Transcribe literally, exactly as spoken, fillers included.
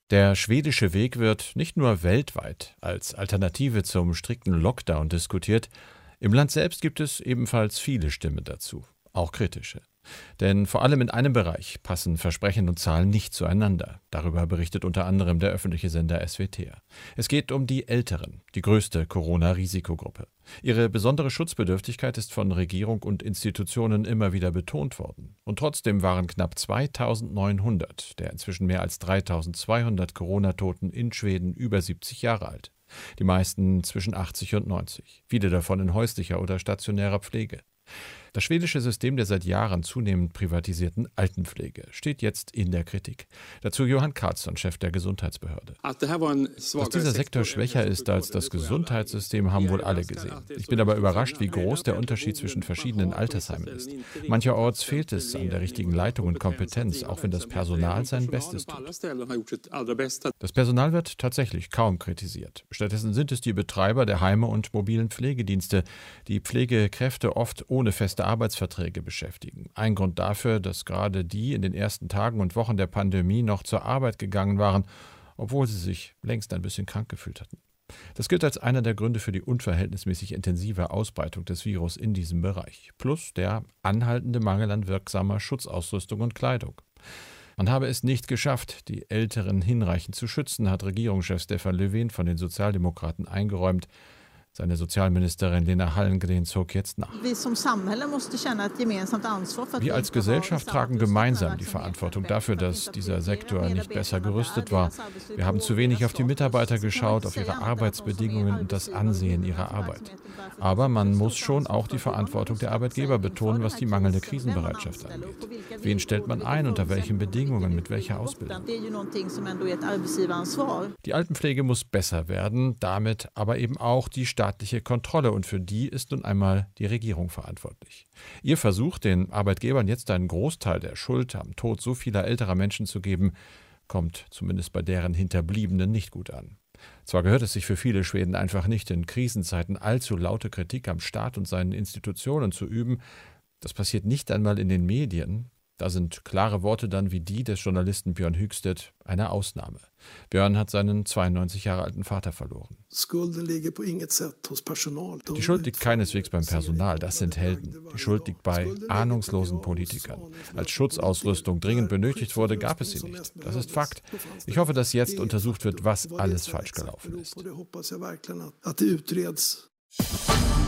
Der schwedische Weg wird nicht nur weltweit als Alternative zum strikten Lockdown diskutiert, im Land selbst gibt es ebenfalls viele Stimmen dazu, auch kritische. Denn vor allem in einem Bereich passen Versprechen und Zahlen nicht zueinander. Darüber berichtet unter anderem der öffentliche Sender S W T. Es geht um die Älteren, die größte Corona-Risikogruppe. Ihre besondere Schutzbedürftigkeit ist von Regierung und Institutionen immer wieder betont worden. Und trotzdem waren knapp zweitausendneunhundert der inzwischen mehr als dreitausendzweihundert Corona-Toten in Schweden über siebzig Jahre alt. Die meisten zwischen achtzig und neunzig, viele davon in häuslicher oder stationärer Pflege. Das schwedische System der seit Jahren zunehmend privatisierten Altenpflege steht jetzt in der Kritik. Dazu Johan Karlsson, Chef der Gesundheitsbehörde. Dass dieser Sektor schwächer ist als das Gesundheitssystem, haben wohl alle gesehen. Ich bin aber überrascht, wie groß der Unterschied zwischen verschiedenen Altersheimen ist. Mancherorts fehlt es an der richtigen Leitung und Kompetenz, auch wenn das Personal sein Bestes tut. Das Personal wird tatsächlich kaum kritisiert. Stattdessen sind es die Betreiber der Heime und mobilen Pflegedienste, die Pflegekräfte oft ohne feste Arbeitsverträge beschäftigen. Ein Grund dafür, dass gerade die in den ersten Tagen und Wochen der Pandemie noch zur Arbeit gegangen waren, obwohl sie sich längst ein bisschen krank gefühlt hatten. Das gilt als einer der Gründe für die unverhältnismäßig intensive Ausbreitung des Virus in diesem Bereich. Plus der anhaltende Mangel an wirksamer Schutzausrüstung und Kleidung. Man habe es nicht geschafft, die Älteren hinreichend zu schützen, hat Regierungschef Stefan Löfven von den Sozialdemokraten eingeräumt. Seine Sozialministerin Lena Hallengren zog jetzt nach. Wir als Gesellschaft tragen gemeinsam die Verantwortung dafür, dass dieser Sektor nicht besser gerüstet war. Wir haben zu wenig auf die Mitarbeiter geschaut, auf ihre Arbeitsbedingungen und das Ansehen ihrer Arbeit. Aber man muss schon auch die Verantwortung der Arbeitgeber betonen, was die mangelnde Krisenbereitschaft angeht. Wen stellt man ein, unter welchen Bedingungen, mit welcher Ausbildung? Die Altenpflege muss besser werden, damit aber eben auch die staatliche Kontrolle, und für die ist nun einmal die Regierung verantwortlich. Ihr Versuch, den Arbeitgebern jetzt einen Großteil der Schuld am Tod so vieler älterer Menschen zu geben, kommt zumindest bei deren Hinterbliebenen nicht gut an. Zwar gehört es sich für viele Schweden einfach nicht, in Krisenzeiten allzu laute Kritik am Staat und seinen Institutionen zu üben. Das passiert nicht einmal in den Medien. Da sind klare Worte dann wie die des Journalisten Björn Hügstedt eine Ausnahme. Björn hat seinen zweiundneunzig Jahre alten Vater verloren. Die Schuld liegt keineswegs beim Personal, das sind Helden. Die Schuld liegt bei ahnungslosen Politikern. Als Schutzausrüstung dringend benötigt wurde, gab es sie nicht. Das ist Fakt. Ich hoffe, dass jetzt untersucht wird, was alles falsch gelaufen ist.